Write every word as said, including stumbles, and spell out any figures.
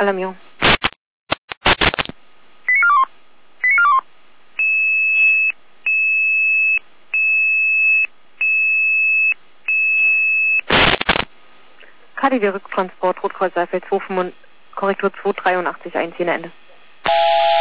Alarmierung. K D W Rücktransport, Rotkreuz Saalfeld zwei, Korrektur zwei dreiundachtzig, einziehende Ende.